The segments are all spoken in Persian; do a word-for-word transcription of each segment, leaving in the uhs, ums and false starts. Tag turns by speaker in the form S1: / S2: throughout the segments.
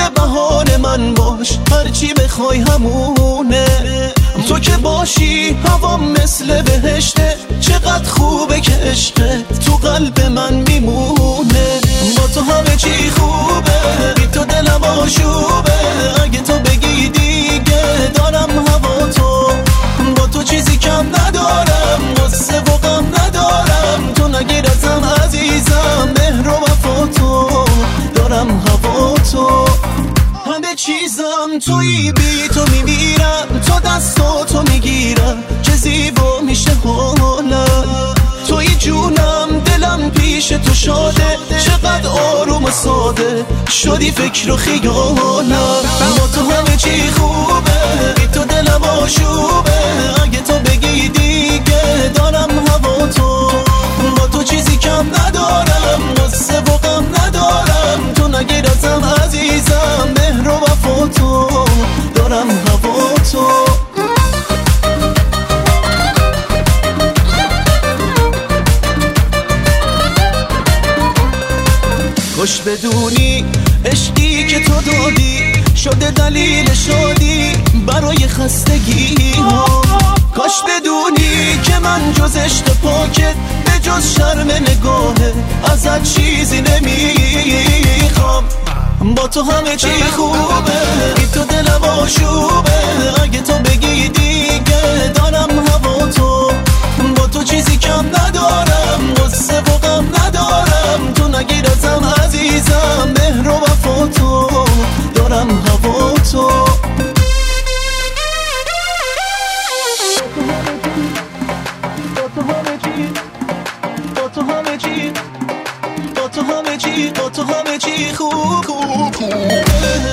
S1: بهانه من باش، هرچی بخوای همونه. تو که باشی هوام مثل بهشته، چقدر خوبه که عشقت تو قلب من میمونه. با تو همه چی خوبه، بی تو دلم آشوبه. اگه تو بگی دیگه دارم هوا تو، با تو چیزی کم ندارم، غصه و غم ندارم. تو نگیر ازم عزیزم، مهر و وفا تو، دارم هوا تو. همه چیزم توی، بی تو میمیرم، تو دستو تو میگیرم، چه زیبا میشه حالم. توی جونم، دلم پیش تو شاده، چقدر آروم و ساده شدی فکر و خیالم. با تو همه چی خوبه، بی تو دلم آشوبه. اگه تو بگی دیگه دارم هوا تو، با تو چیزی کم ندارم، غصه و غم ندارم. تو نگیر ازم عزیزم، مهر و وفا تو، دارم هوا تو. خوش بدونی عشقی که تو دادی شده دلیل شادی برای خستگی ها. کاش بدونی که من جز عشق پاکت، به جز شرم نگاهه ازت چیزی نمیخوام. با تو همه چی خوبه، بی تو دلم آشوبه. اگه تو بگی دیگه دارم هوا تو، با تو چیزی کم ندارم، غصه و غم ندارم. تو نگیر ازم عزیزم، مهر و وفا تو، دارم هوا تو. با تو همه چی، با تو همه چی، با تو همه چی، با تو همه چی خوب خوب خوبه.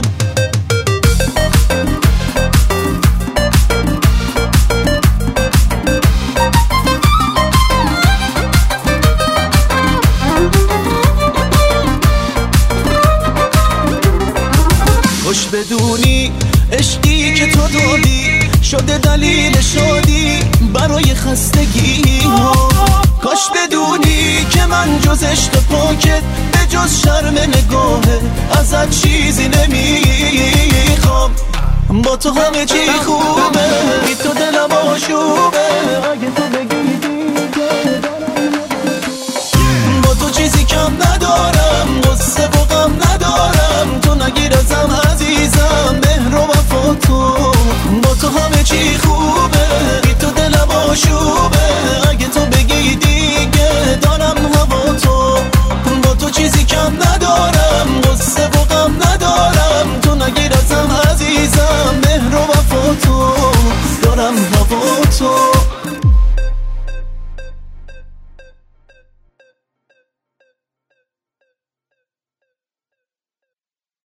S1: خوش بدونی عشقی که تو دادی شده دلیل شادی برای خستگی ها. کاش بدونی که من جز عشق پاکت، به جز شرم نگاهه ازت چیزی نمیخوام. با تو همه چی خوبه، بی تو دلم آشوبه. اگه تو بگی